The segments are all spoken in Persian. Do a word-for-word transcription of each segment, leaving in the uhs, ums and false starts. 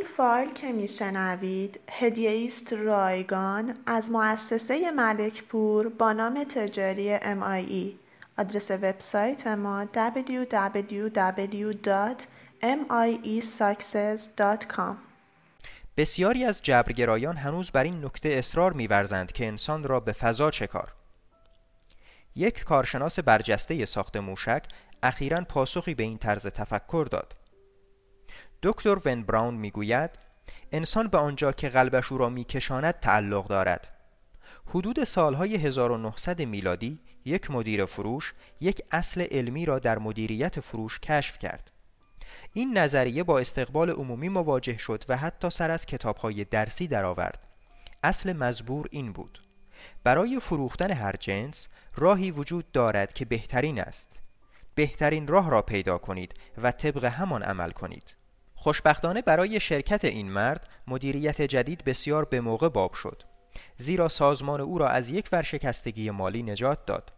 این فایل که میشنوید هدیه است رایگان از مؤسسه ملک پور با نام تجاری ام آی ای. آدرس وبسایت ما دبلیو دبلیو دبلیو دات ام آی ای ساکسس دات کام. بسیاری از جبرگرایان هنوز بر این نکته اصرار می‌ورزند که انسان را به فضا چه کار؟ یک کارشناس برجسته ساخت موشک اخیراً پاسخی به این طرز تفکر داد. دکتر ون براون میگوید انسان به آنجا که قلبش او را میکشاند تعلق دارد. حدود سالهای هزار و نهصد میلادی یک مدیر فروش یک اصل علمی را در مدیریت فروش کشف کرد. این نظریه با استقبال عمومی مواجه شد و حتی سر از کتاب‌های درسی درآورد. اصل مزبور این بود: برای فروختن هر جنس راهی وجود دارد که بهترین است. بهترین راه را پیدا کنید و طبق همان عمل کنید. خوشبختانه برای شرکت این مرد مدیریت جدید بسیار به موقع باب شد، زیرا سازمان او را از یک ورشکستگی مالی نجات داد.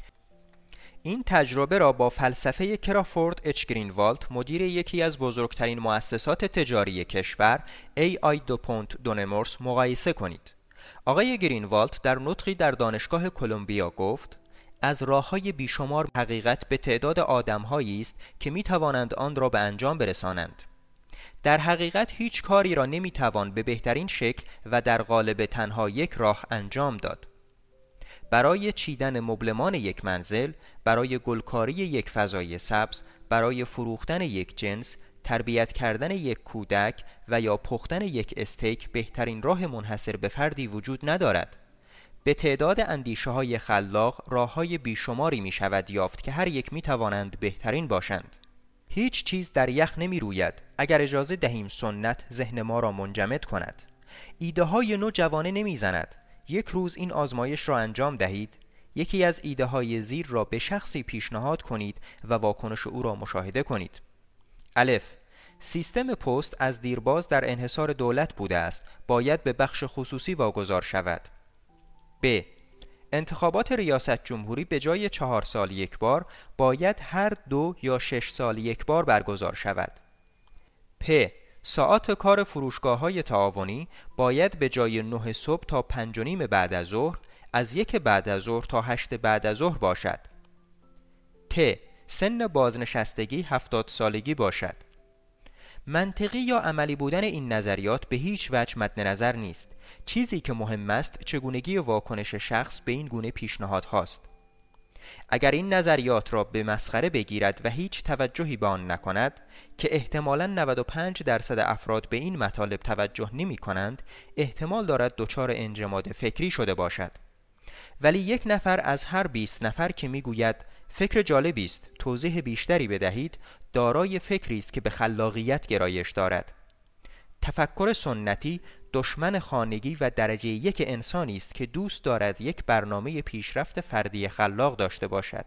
این تجربه را با فلسفه کرافورد اچ گرینوالد، مدیر یکی از بزرگترین مؤسسات تجاری کشور، ای آی دوپونت دونمورس، مقایسه کنید. آقای گرینوالد در نطقی در دانشگاه کلمبیا گفت: از راه‌های بیشمار حقیقت به تعداد آدم‌هایی است که می‌توانند آن را به انجام برسانند. در حقیقت هیچ کاری را نمی‌توان به بهترین شکل و در قالب تنها یک راه انجام داد. برای چیدن مبلمان یک منزل، برای گلکاری یک فضای سبز، برای فروختن یک جنس، تربیت کردن یک کودک و یا پختن یک استیک بهترین راه منحصر به فردی وجود ندارد. به تعداد اندیشه‌های خلاق راه‌های بیشماری می‌شود یافت که هر یک می‌توانند بهترین باشند. هیچ چیز در یخ نمی‌روید اگر اجازه دهیم سنت ذهن ما را منجمد کند. ایده‌های نو جوانه نمی‌زند. یک روز این آزمایش را انجام دهید. یکی از ایده‌های زیر را به شخصی پیشنهاد کنید و واکنش او را مشاهده کنید. الف: سیستم پست از دیرباز در انحصار دولت بوده است، باید به بخش خصوصی واگذار شود. ب: انتخابات ریاست جمهوری به جای چهار سال یک بار باید هر دو یا شش سال یک بار برگزار شود. پ: ساعات کار فروشگاه‌های تعاونی باید به جای نه صبح تا پنج و نیم بعد از ظهر از یک بعد از ظهر تا هشت بعد از ظهر باشد. ت: سن بازنشستگی هفتاد سالگی باشد. منطقی یا عملی بودن این نظریات به هیچ وجه مد نظر نیست. چیزی که مهم است چگونگی واکنش شخص به این گونه پیشنهاد هاست. اگر این نظریات را به مسخره بگیرد و هیچ توجهی به آن نکند، که احتمالاً نود و پنج درصد افراد به این مطالب توجه نمی کنند، احتمال دارد دچار انجماد فکری شده باشد. ولی یک نفر از هر بیست نفر که میگوید فکر جالبی است، توضیح بیشتری بدهید، دارای فکری است که به خلاقیت گرایش دارد. تفکر سنتی دشمن خانگی و درجه یک انسانی است که دوست دارد یک برنامه پیشرفت فردی خلاق داشته باشد.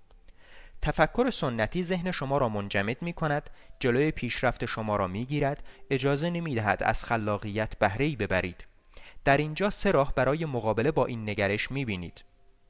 تفکر سنتی ذهن شما را منجمد می کند، جلوی پیشرفت شما را می گیرد، اجازه نمی دهد از خلاقیت بهره‌ای ببرید. در اینجا سه راه برای مقابله با این نگرش می بینید.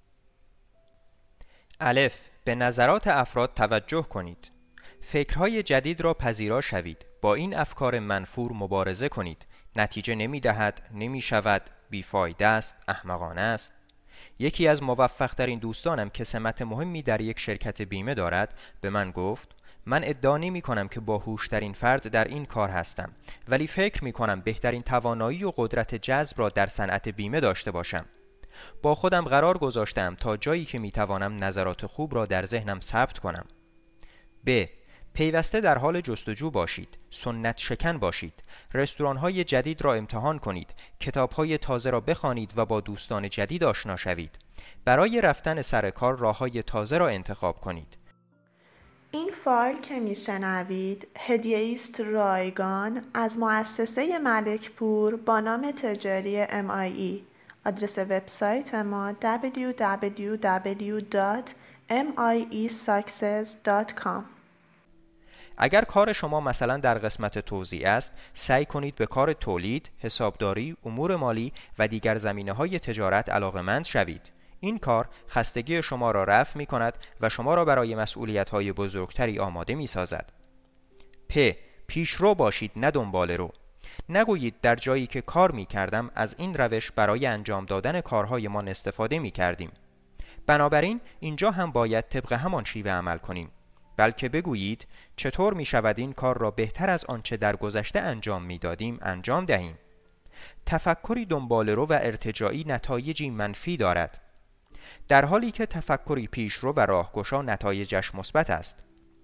الف: به نظرات افراد توجه کنید. فکرهای جدید را پذیرا شوید. با این افکار منفور مبارزه کنید. نتیجه نمی دهد، نمی شود، بیفایده است، احمقانه است. یکی از موفق ترین دوستانم که سمت مهمی در یک شرکت بیمه دارد به من گفت: من ادعا نمی کنم که باهوشترین فرد در این کار هستم، ولی فکر می کنم بهترین توانایی و قدرت جذب را در صنعت بیمه داشته باشم. با خودم قرار گذاشتم تا جایی که می توانم نظرات خوب را در ذهنم ثبت کنم. ب: پیوسته در حال جستجو باشید، سنت شکن باشید، رستوران‌های جدید را امتحان کنید، کتاب‌های تازه را بخوانید و با دوستان جدید آشنا شوید. برای رفتن سر کار راه‌های تازه را انتخاب کنید. این فایل که میشنوید هدیه است رایگان از مؤسسه ملک پور با نام تجاری ام آی ای. آدرس وبسایت ما دبلیو دبلیو دبلیو دات ام آی ای ساکسس دات کام. اگر کار شما مثلا در قسمت توزیع است، سعی کنید به کار تولید، حسابداری، امور مالی و دیگر زمینه‌های تجارت علاقه‌مند شوید. این کار خستگی شما را رفع می کند و شما را برای مسئولیت‌های بزرگتری آماده می سازد. پ: پیشرو باشید نه دنباله رو. نگویید در جایی که کار می کردم از این روش برای انجام دادن کارهایمان استفاده می کردیم. بنابراین اینجا هم باید طبق همان شیوه عمل کنیم. بلکه بگویید چطور می شود این کار را بهتر از آنچه در گذشته انجام می دادیم انجام دهیم. تفکری دنباله‌رو و ارتجاعی نتایجی منفی دارد، در حالی که تفکری پیشرو و راهگشا نتایجش مثبت است.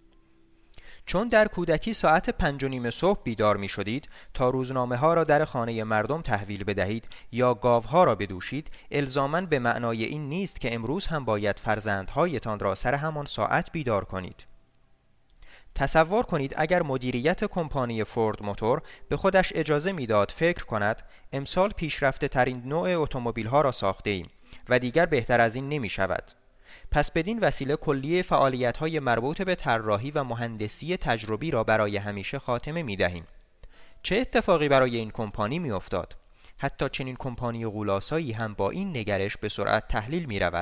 چون در کودکی ساعت پنج و نیم صبح بیدار می شدید تا روزنامه ها را در خانه مردم تحویل بدهید یا گاوها را بدوشید، الزاماً به معنای این نیست که امروز هم باید فرزندهایتان را سر همان ساعت بیدار کنید. تصور کنید اگر مدیریت کمپانی فورد موتور به خودش اجازه میداد فکر کند امسال پیشرفته ترین نوع اتومبیل ها را ساخته ایم و دیگر بهتر از این نمی شود. پس بدین وسیله کلیه فعالیت های مربوط به طراحی و مهندسی تجربی را برای همیشه خاتمه می دهیم. چه اتفاقی برای این کمپانی می افتاد؟ حتی چنین کمپانی غولاسایی هم با این نگرش به سرعت تحلیل می رود.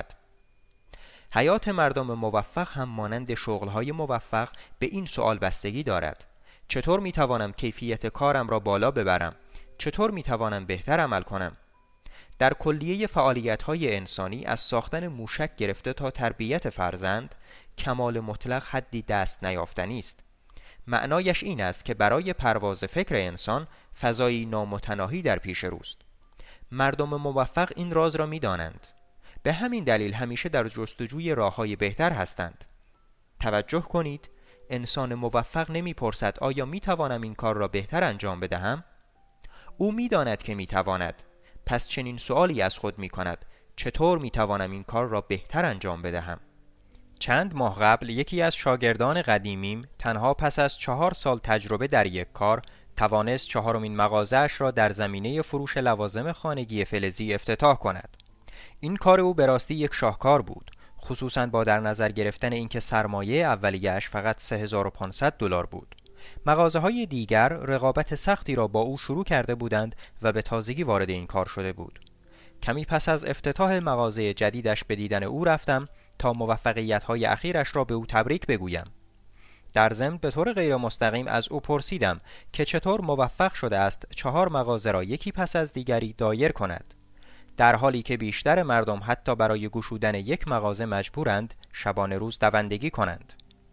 حیات مردم موفق هم مانند شغل‌های موفق به این سوال بستگی دارد: چطور می‌توانم کیفیت کارم را بالا ببرم؟ چطور می‌توانم بهتر عمل کنم؟ در کلیه فعالیت‌های انسانی از ساختن موشک گرفته تا تربیت فرزند، کمال مطلق حدی دست نیافتنی است. معنایش این است که برای پرواز فکر انسان فضایی نامتناهی در پیش روست. مردم موفق این راز را می‌دانند. به همین دلیل همیشه در جستجوی راه‌های بهتر هستند. توجه کنید، انسان موفق نمی‌پرسد آیا می‌توانم این کار را بهتر انجام بدهم؟ او می‌داند که می‌تواند. پس چنین سوالی از خود می‌کند: چطور می‌توانم این کار را بهتر انجام بدهم؟ چند ماه قبل یکی از شاگردان قدیمیم تنها پس از چهار سال تجربه در یک کار توانست چهارمین مغازه‌اش را در زمینه فروش لوازم خانگی فلزی افتتاح کند. این کار او به راستی یک شاهکار بود، خصوصاً با در نظر گرفتن اینکه سرمایه اولیه‌اش فقط سه هزار و پانصد دلار بود. مغازه‌های دیگر رقابت سختی را با او شروع کرده بودند و به تازگی وارد این کار شده بود. کمی پس از افتتاح مغازه جدیدش به دیدن او رفتم تا موفقیت‌های اخیرش را به او تبریک بگویم. در ضمن به طور غیر مستقیم از او پرسیدم که چطور موفق شده است چهار مغازه را یکی پس از دیگری دایر کند، در حالی که بیشتر مردم حتی برای گشودن یک مغازه مجبورند شبانه روز دوندگی کنند.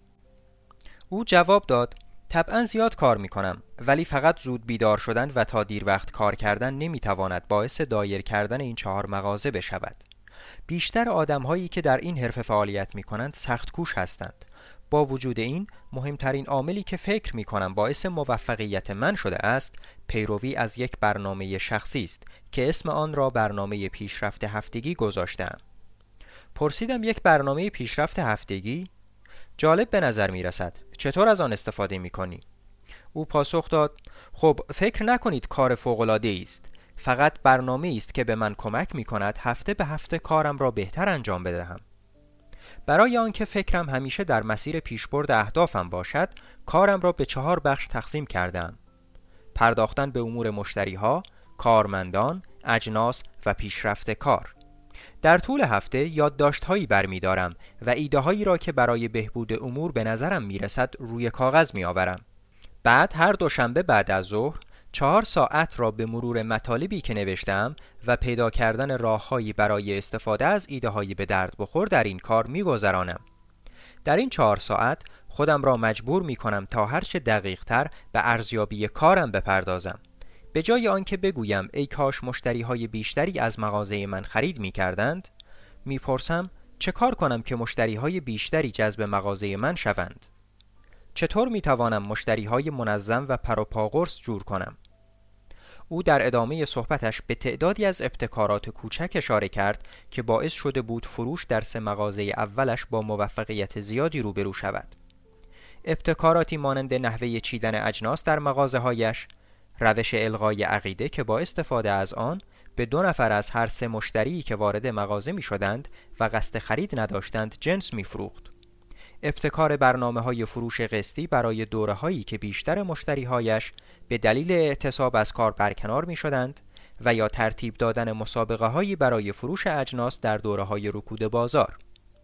او جواب داد: طبعاً زیاد کار می کنم، ولی فقط زود بیدار شدن و تا دیر وقت کار کردن نمی تواند باعث دایر کردن این چهار مغازه بشود. بیشتر آدم‌هایی که در این حرفه فعالیت می کنند سخت کوش هستند. با وجود این، مهمترین عاملی که فکر می کنم باعث موفقیت من شده است، پیروی از یک برنامه شخصی است که اسم آن را برنامه پیشرفت هفتگی گذاشتم. پرسیدم یک برنامه پیشرفت هفتگی؟ جالب به نظر می رسد. چطور از آن استفاده می کنی؟ او پاسخ داد: خب فکر نکنید کار فوق‌العاده است. فقط برنامه است که به من کمک می کند هفته به هفته کارم را بهتر انجام بدهم. برای آنکه فکرم همیشه در مسیر پیشبرد اهدافم باشد، کارم را به چهار بخش تقسیم کردم: پرداختن به امور مشتری‌ها، کارمندان، اجناس و پیشرفت کار. در طول هفته یادداشت‌هایی برمی‌دارم و ایده‌هایی را که برای بهبود امور به نظرم می‌رسد روی کاغذ می‌آورم. بعد هر دوشنبه بعد از ظهر چهار ساعت را به مرور مطالبی که نوشتم و پیدا کردن راه‌هایی برای استفاده از ایده‌های به درد بخور در این کار می‌گذرانم. در این چهار ساعت خودم را مجبور می‌کنم تا هرچه دقیق‌تر به ارزیابی کارم بپردازم. به جای آنکه بگویم ای کاش مشتری‌های بیشتری از مغازه من خرید می‌کردند، می‌پرسم چه کار کنم که مشتری‌های بیشتری جذب مغازه من شوند؟ چطور می‌توانم مشتری‌های منظم و پروپاقرص جور کنم؟ او در ادامه صحبتش به تعدادی از ابتکارات کوچک اشاره کرد که باعث شده بود فروش در سه مغازه اولش با موفقیت زیادی روبرو شود. ابتکاراتی مانند نحوه چیدن اجناس در مغازه‌هایش، روش الغای عقیده که با استفاده از آن به دو نفر از هر سه مشتری که وارد مغازه می شدند و قصد خرید نداشتند جنس می فروخت. ابتکار برنامه‌های فروش قسطی برای دوره‌هایی که بیشتر مشتری‌هایش به دلیل اعتصاب از کار برکنار می شدند و یا ترتیب دادن مسابقه‌هایی برای فروش اجناس در دوره‌های رکود بازار.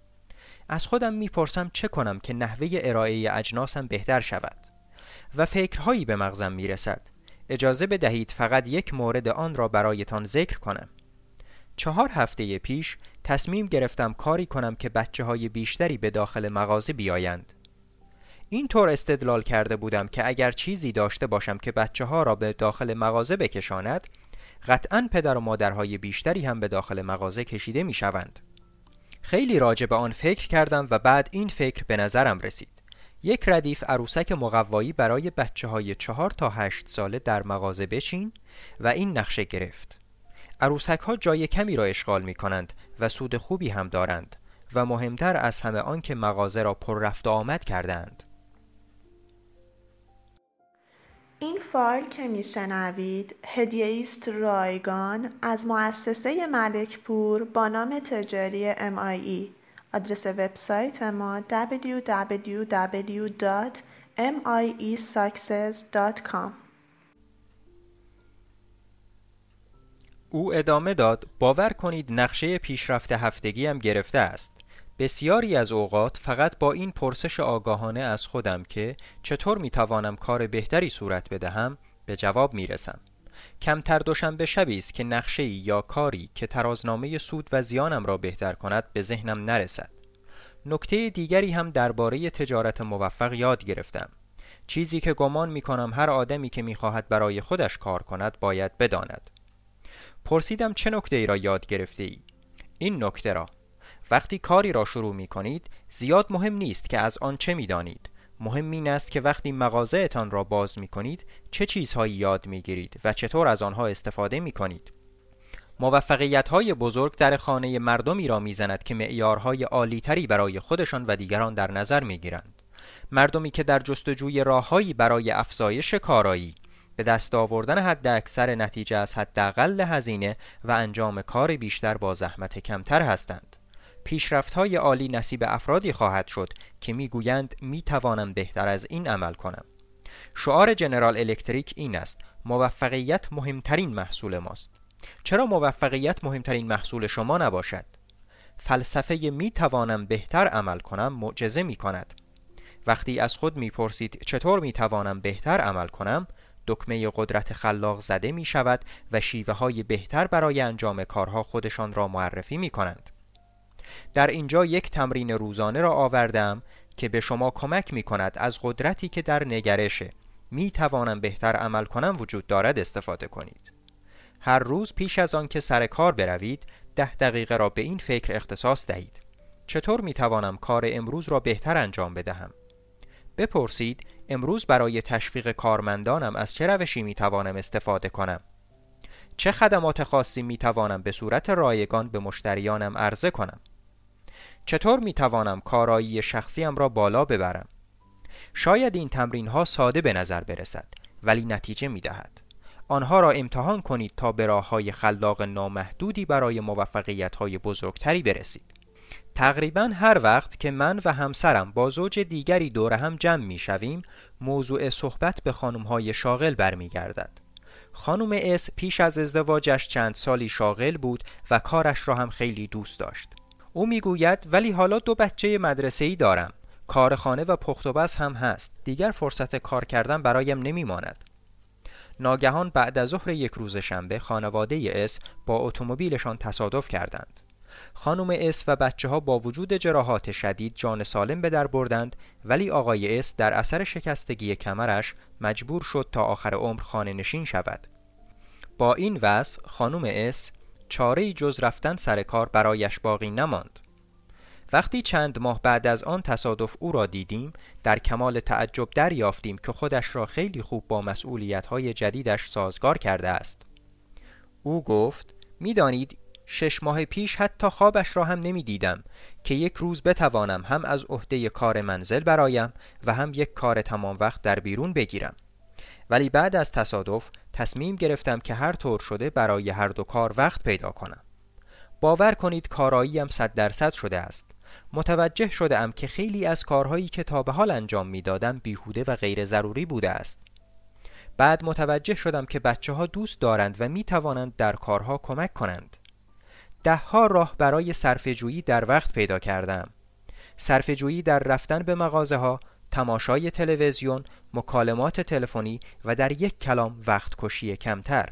از خودم می پرسم چه کنم که نحوه ارائه اجناسم بهتر شود و فکرهایی به مغزم می رسد. اجازه بدهید فقط یک مورد آن را برایتان ذکر کنم. چهار هفته پیش تصمیم گرفتم کاری کنم که بچه های بیشتری به داخل مغازه بیایند. این طور استدلال کرده بودم که اگر چیزی داشته باشم که بچه ها را به داخل مغازه بکشاند، قطعاً پدر و مادرهای بیشتری هم به داخل مغازه کشیده می شوند. خیلی راجع به آن فکر کردم و بعد این فکر به نظرم رسید. یک ردیف عروسک مقوایی برای بچه های چهار تا هشت ساله در مغازه بچین و این نقشه گرفت. عروسک ها جای کمی را اشغال می کنند و سود خوبی هم دارند و مهمتر از همه آن که مغازه را پر رفت و آمد کردند. این فایل که میشنوید هدیه است رایگان از مؤسسه ملک پور با نام تجاری ام آی ای. آدرس وبسایت ما دبلیو دبلیو دبلیو دات ام آی ای ساکسس دات کام. او ادامه داد: باور کنید نقشه پیشرفت هفتگی هم گرفته است. بسیاری از اوقات فقط با این پرسش آگاهانه از خودم که چطور میتوانم کار بهتری صورت بدهم به جواب میرسم. کمتر دوشنبه شبی است که نقشه‌ای یا کاری که ترازنامه سود و زیانم را بهتر کند به ذهنم نرسد. نکته دیگری هم درباره تجارت موفق یاد گرفتم. چیزی که گمان میکنم هر آدمی که میخواهد برای خودش کار کند باید بداند. پرسیدم چه نکته‌ای را یاد گرفته ای؟ این نکته را: وقتی کاری را شروع می کنید زیاد مهم نیست که از آن چه می دانید. مهم این است که وقتی مغازه‌تان را باز می کنید چه چیزهایی یاد می گیرید و چطور از آنها استفاده می کنید. موفقیت‌های بزرگ در خانه مردمی را می زند که معیارهای عالی‌تری برای خودشان و دیگران در نظر می گیرند. مردمی که در جستجوی راههایی برای افزایش کارایی، به دست آوردن حد اکثر نتیجه از حداقل هزینه و انجام کار بیشتر با زحمت کمتر هستند. پیشرفت‌های عالی نصیب افرادی خواهد شد که میگویند میتوانم بهتر از این عمل کنم. شعار جنرال الکتریک این است: موفقیت مهمترین محصول ماست. چرا موفقیت مهمترین محصول شما نباشد؟ فلسفه میتوانم بهتر عمل کنم معجزه میکند. وقتی از خود میپرسید چطور میتوانم بهتر عمل کنم، دکمه قدرت خلاق زده می شود و شیوه های بهتر برای انجام کارها خودشان را معرفی می کنند. در اینجا یک تمرین روزانه را آوردم که به شما کمک می کند از قدرتی که در نگرشه می توانم بهتر عمل کنم وجود دارد استفاده کنید. هر روز پیش از آن که سر کار بروید ده دقیقه را به این فکر اختصاص دهید: چطور می توانم کار امروز را بهتر انجام بدهم؟ بپرسید امروز برای تشویق کارمندانم از چه روشی می توانم استفاده کنم؟ چه خدمات خاصی می توانم به صورت رایگان به مشتریانم عرضه کنم؟ چطور می توانم کارایی شخصیم را بالا ببرم؟ شاید این تمرین ها ساده به نظر برسد ولی نتیجه می دهد. آنها را امتحان کنید تا به راه‌های خلاق نامحدودی برای موفقیت‌های بزرگتری برسید. تقریباً هر وقت که من و همسرم با زوج دیگری دور هم جمع می شویم، موضوع صحبت به خانم‌های شاغل برمیگردد. خانم اس پیش از ازدواجش چند سالی شاغل بود و کارش را هم خیلی دوست داشت. او میگوید ولی حالا دو بچه مدرسه‌ای دارم، کار خانه و پخت و بس هم هست، دیگر فرصت کار کردن برایم نمیماند. ناگهان بعد از ظهر یک روز شنبه خانواده اس با اتومبیلشان تصادف کردند. خانم اس و بچه ها با وجود جراحات شدید جان سالم به در بردند، ولی آقای اس در اثر شکستگی کمرش مجبور شد تا آخر عمر خانه نشین شود. با این وضع خانم اس چاره‌ای جز رفتن سر کار برایش باقی نماند. وقتی چند ماه بعد از آن تصادف او را دیدیم، در کمال تعجب دریافتیم که خودش را خیلی خوب با مسئولیت‌های جدیدش سازگار کرده است. او گفت: می‌دانید شش ماه پیش حتی خوابش را هم نمی دیدم که یک روز بتوانم هم از عهده کار منزل برایم و هم یک کار تمام وقت در بیرون بگیرم. ولی بعد از تصادف تصمیم گرفتم که هر طور شده برای هر دو کار وقت پیدا کنم. باور کنید کاراییم صد درصد شده است. متوجه شدم که خیلی از کارهایی که تا به حال انجام می دادم بیهوده و غیر ضروری بوده است. بعد متوجه شدم که بچه ها دوست دارند و می توانند در کارها کمک کنند. ده ها راه برای صرفه‌جویی در وقت پیدا کردم. صرفه‌جویی در رفتن به مغازه ها، تماشای تلویزیون، مکالمات تلفنی و در یک کلام وقت کشی کمتر.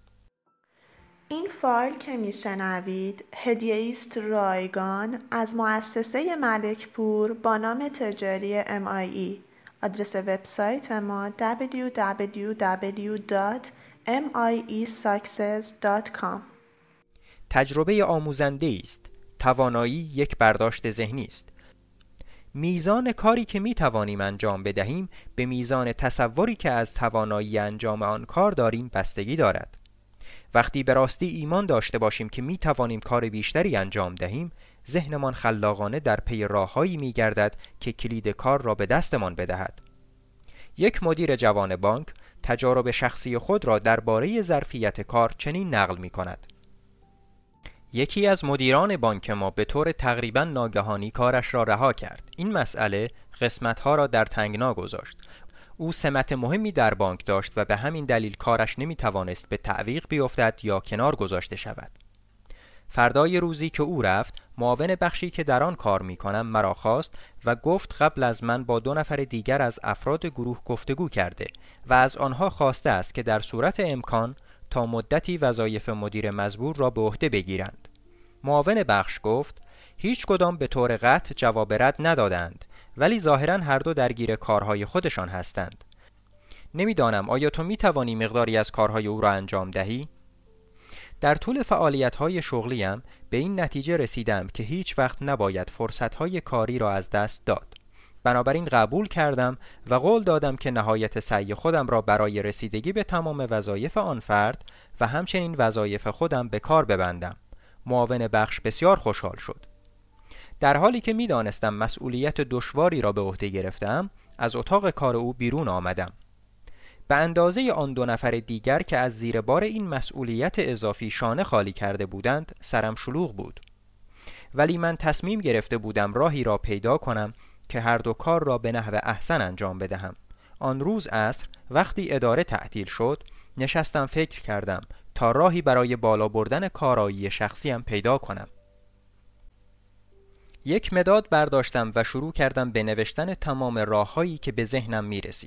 این فایل که میشنوید هدیه است رایگان از مؤسسه ملک پور با نام تجاری ام آی ای. آدرس وبسایت ما دبلیو دبلیو دبلیو دات ام آی ای ساکسس دات کام. تجربه آموزنده است. توانایی یک برداشت ذهنی است. میزان کاری که می توانیم انجام بدهیم به میزان تصوری که از توانایی انجام آن کار داریم بستگی دارد. وقتی به راستی ایمان داشته باشیم که می توانیم کار بیشتری انجام دهیم، ذهنمان خلاقانه در پی راههایی می گردد که کلید کار را به دستمان بدهد. یک مدیر جوان بانک تجارب شخصی خود را درباره ظرفیت کار چنین نقل می کند: یکی از مدیران بانک ما به طور تقریباً ناگهانی کارش را رها کرد. این مسئله قسمت‌ها را در تنگنا گذاشت. او سمت مهمی در بانک داشت و به همین دلیل کارش نمی‌توانست به تعویق بیفتد یا کنار گذاشته شود. فردای روزی که او رفت، معاون بخشی که در آن کار می‌کنم مرا خواست و گفت قبل از من با دو نفر دیگر از افراد گروه گفتگو کرده و از آنها خواسته است که در صورت امکان تا مدتی وظایف مدیر مزبور را به عهده بگیرند. معاون بخش گفت هیچ کدام به طور قطع جواب رد ندادند، ولی ظاهراً هر دو درگیر کارهای خودشان هستند. نمیدانم آیا تو میتوانی مقداری از کارهای او را انجام دهی؟ در طول فعالیت‌های شغلیم به این نتیجه رسیدم که هیچ وقت نباید فرصت‌های کاری را از دست داد. بنابراین قبول کردم و قول دادم که نهایت سعی خودم را برای رسیدگی به تمام وظایف آن فرد و همچنین وظایف خودم به کار ببندم. معاون بخش بسیار خوشحال شد. در حالی که می دانستم مسئولیت دشواری را به عهده گرفتم، از اتاق کار او بیرون آمدم. به اندازه آن دو نفر دیگر که از زیر بار این مسئولیت اضافی شانه خالی کرده بودند، سرم شلوغ بود. ولی من تصمیم گرفته بودم راهی را پیدا کنم که هر دو کار را به نحو احسن انجام بدهم. آن روز عصر وقتی اداره تعطیل شد، نشستم فکر کردم تا راهی برای بالا بردن کارایی شخصیم پیدا کنم. یک مداد برداشتم و شروع کردم به نوشتن تمام راههایی که به ذهنم می رسید.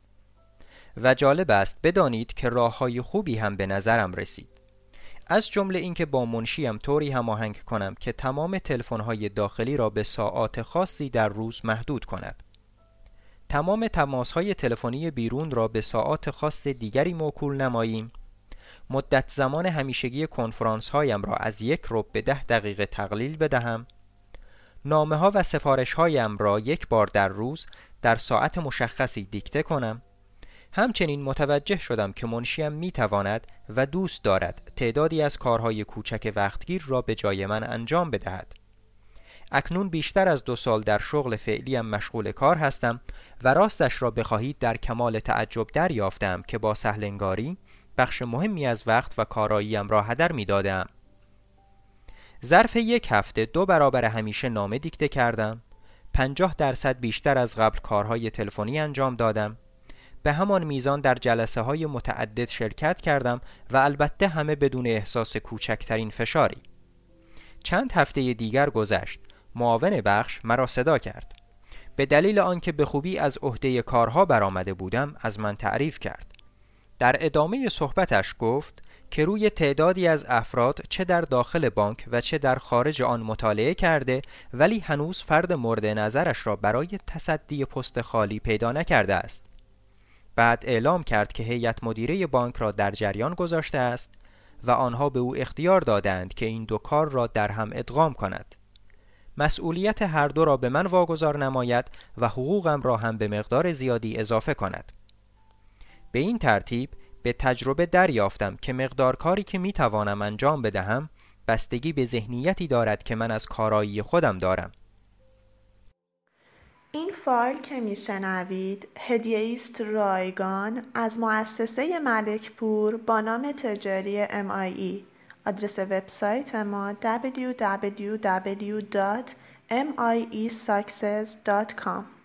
و جالب است بدانید که راههای خوبی هم به نظرم رسید. از جمله اینکه با منشیم طوری هماهنگ کنم که تمام تلفن‌های داخلی را به ساعات خاصی در روز محدود کند. تمام تماس‌های تلفنی بیرون را به ساعات خاص دیگری موکول نماییم. مدت زمان همیشگی کنفرانس‌هایم را از یک ربع به ده دقیقه تقلیل بدهم. نامه‌ها و سفارش‌هایم را یک بار در روز در ساعت مشخصی دیکته کنم. همچنین متوجه شدم که منشیم میتواند و دوست دارد تعدادی از کارهای کوچک وقتگیر را به جای من انجام بدهد. اکنون بیشتر از دو سال در شغل فعلیم مشغول کار هستم و راستش را بخواهید در کمال تعجب دریافتم که با سهلنگاری بخش مهمی از وقت و کاراییم را هدر میدادم. ظرف یک هفته دو برابر همیشه نامه دیکته کردم. پنجاه درصد بیشتر از قبل کارهای تلفنی انجام دادم. به همان میزان در جلسه های متعدد شرکت کردم و البته همه بدون احساس کوچکترین فشاری. چند هفته دیگر گذشت. معاون بخش مرا صدا کرد. به دلیل آنکه به خوبی از عهده کارها برآمده بودم از من تعریف کرد. در ادامه صحبتش گفت که روی تعدادی از افراد چه در داخل بانک و چه در خارج آن مطالعه کرده، ولی هنوز فرد مورد نظرش را برای تصدی پست خالی پیدا نکرده است. بعد اعلام کرد که هیئت مدیره بانک را در جریان گذاشته است و آنها به او اختیار دادند که این دو کار را در هم ادغام کند. مسئولیت هر دو را به من واگذار نماید و حقوقم را هم به مقدار زیادی اضافه کند. به این ترتیب به تجربه دریافتم که مقدار کاری که می توانم انجام بدهم بستگی به ذهنیتی دارد که من از کارایی خودم دارم. این فایل که میشنوید هدیه است رایگان از مؤسسه ملک پور با نام تجاری ام آی ای. آدرس وبسایت ما دبلیو دبلیو دبلیو دات ام آی ای ساکسس دات کام.